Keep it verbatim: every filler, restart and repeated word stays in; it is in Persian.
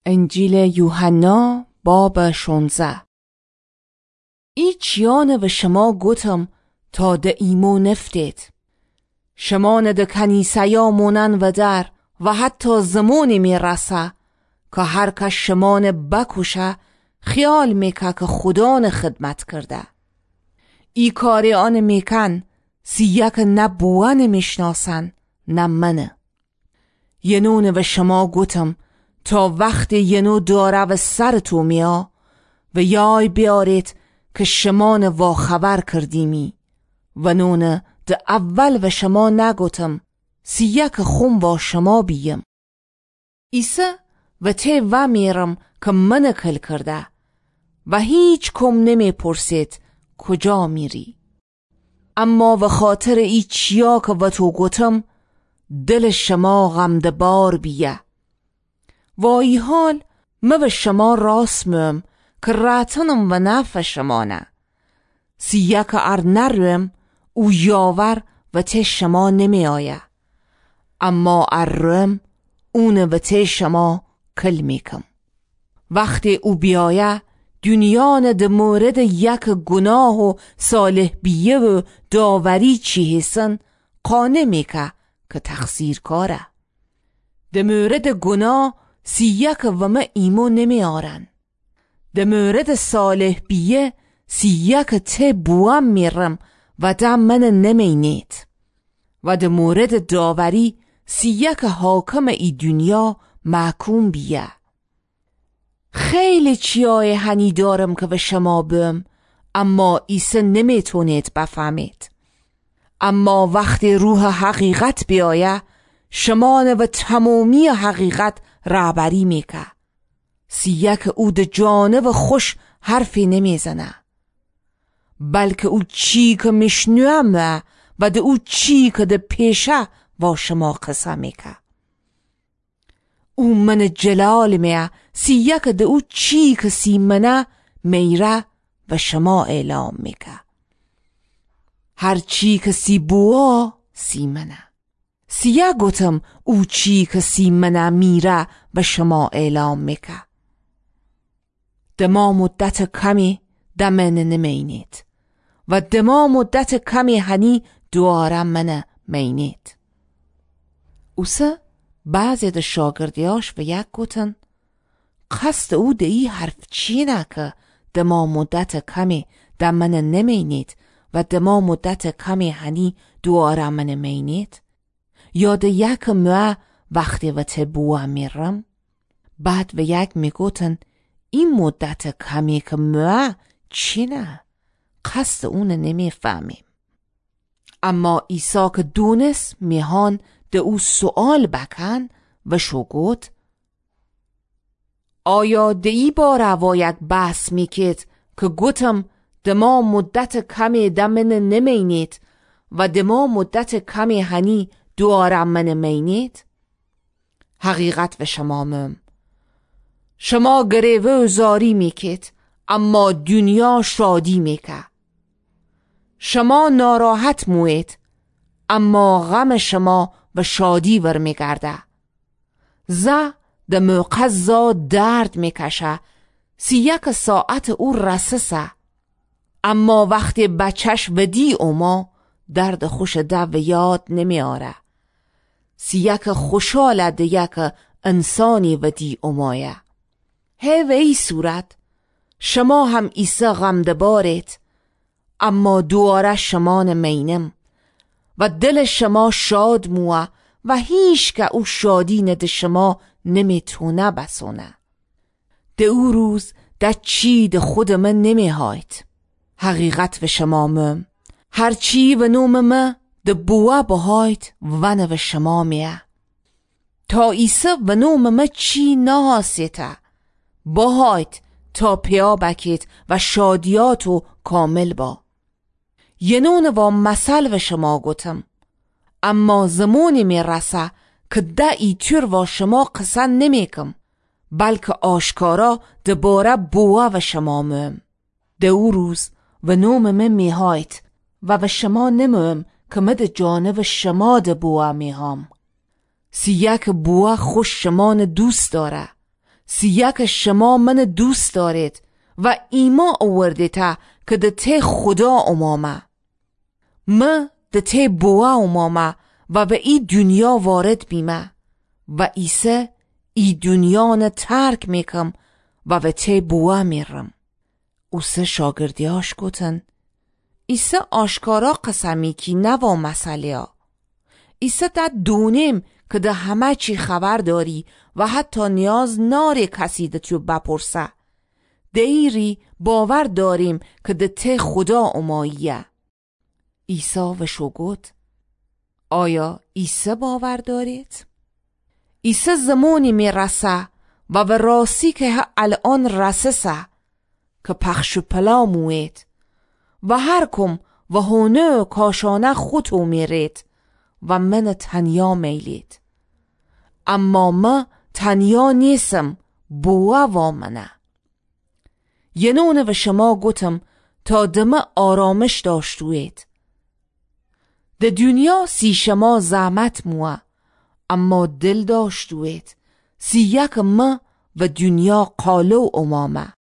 انجیل یوحنا باب شانزده. ای چیانه و شما گوتم تا ده ایمو نفتید. شما ده کنیسه یا مونن و در و حتی زمانی می رسه که هر کس شمان بکشه خیال میکه که خدا خدمت کرده. ای کاری آن میکن سی یک نه بوان میشناسن نه منه. ینون و شما گوتم تا وقت ینو داره و سر تو میا و یای بیارید که شمان وا خبر کردیمی و نونه ده اول و شما نگوتم سی یک خون با شما بیم. ایسا و ته و میرم که من کل کرده و هیچ کم نمی پرسید کجا میری. اما و خاطر ای چیا که و تو گوتم دل شما غمدبار بیه. و ای حال ما به شما راست میم که راتنم و نفع شما نه. سی یک ار نرویم او یاور و ته شما نمی آیه. اما ار رویم اون و ته شما کل میکم. وقتی او بیایه دنیان ده مورد یک گناه و صالح بیه و داوری چی هستن قانه میکه که تقصیر کاره. ده مورد گناه سی یک و ما ایمو نمی آرن. ده مورد صالح بیه سی یک ته بوام میرم و ده من نمینید. و ده مورد داوری سی یک حاکم ای دنیا محکوم بیه. خیلی چیای هنی دارم که به شما بم اما ایسا نمیتونید بفهمید. اما وقتی روح حقیقت بیایه شما و تمامی حقیقت رهبری میکه. سی یک او ده جانب خوش حرفی نمیزنه بلکه او چی که میشنوه و ده او چی که ده پیشه با شما قصه میکه. او من جلال میه سی یک ده او چی که سی منه میره و شما اعلام میکه. هر چی که سی بوا سی منه. سی یک گوتم او چی که سی منه میره و شما اعلام میکه. دما مدت کمی دمن نمینید و دما مدت کمی هنی دواره من مینید. اوسه بعضی ده شاگردیاش و یک گوتن قصد او ده ای حرف چی نه که دما مدت کمی دمن نمینید و دما مدت کمی هنی دواره من مینید یا ده یک مو وقتی و تبوه میرم. بعد و یک میگوتن این مدت کمی که مو چی نه قصد اون نمیفهمیم. اما عیسی که دونست میهان ده او سوال بکن و شو گوت آیا ده ای با روا یک بحث میکید که گوتم ده ما مدت کمی دمن نمینید و ده ما مدت کمی هنی دواره من مینید؟ حقیقت و شما مم شما گریوه و زاری میکید اما دنیا شادی میکه. شما ناراحت موید اما غم شما و شادی ور میگرده. زه ده موقع درد میکشه سی یک ساعت او رسسه اما وقتی بچش ودی اوما درد خوش ده و یاد نمیاره. سی یک خوشحال ده یک انسانی ودی اومایه. هی و ای صورت شما هم ایسا غمدبارید اما دواره شمان مینم و دل شما شاد موه و هیچ که او شادی نده شما نمیتونه بسونه. ده او روز ده چی ده خود من نمیهاید. حقیقت و شما مم هر چی و نوم من ده بوه بهاید و نو شما میه. تا ایسا و نوم من چی نهاسیته بهاید تا پیا بکید و شادیاتو کامل با. ینون و مثل و شما گوتم اما زمانی می رسه که ده ایتور و شما قسن نمیکم بلکه آشکارا دباره بوه و شما مهم. ده او روز و نوم من میهاید و و شما نمهم که مد جانب شما ده بوه میهام. سی یک بوه خوش شمان دوست داره. سیک شما من دوست دارید و ایما آورده تا که ده ته خدا امامه. ما ده ته بوا امامه و به ای دنیا وارد بیمه و ایسه ای دنیا نه ترک میکم و به ته بوا میرم. اوسه شاگردیاش گوتن ایسه آشکارا قسمی کی نوا مسئله ها. ایسه ده دونیم که ده همه چی خبر داری و حتی نیاز ناری کسی ده تو بپرسه. دیری باور داریم که ده ته خدا اماییه. عیسی و شو گفت آیا عیسی باور دارید؟ عیسی زمانی می رسه و به راستی که الان رسسه که پخش پلا موید و هر کم و هونه کاشانه خودو میرید و من تنیا میلید. اما ما تنیا نیستم، بوا و منه. ینونه و شما گوتم تا دمه آرامش داشتوید. ده دنیا سی شما زحمت موه، اما دل داشتوید سی یک ما و دنیا قالو امامه.